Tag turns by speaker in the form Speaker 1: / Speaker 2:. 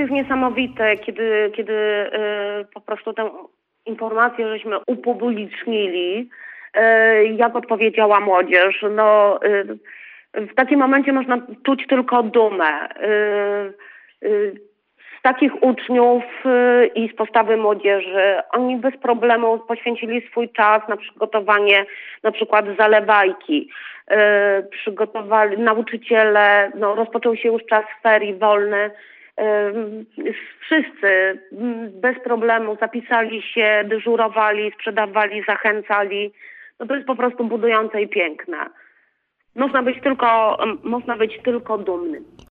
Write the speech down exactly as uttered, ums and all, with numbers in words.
Speaker 1: jest niesamowite, kiedy, kiedy yy, po prostu tę informację żeśmy upublicznili, yy, jak odpowiedziała młodzież. No, yy, w takim momencie można czuć tylko dumę. Yy, yy, z takich uczniów yy, i z postawy młodzieży. Oni bez problemu poświęcili swój czas na przygotowanie na przykład zalewajki. Yy, przygotowali nauczyciele, no, rozpoczął się już czas ferii wolny. Yy, wszyscy bez problemu zapisali się, dyżurowali, sprzedawali, zachęcali. No to jest po prostu budujące i piękne. Można być tylko, można być tylko dumnym.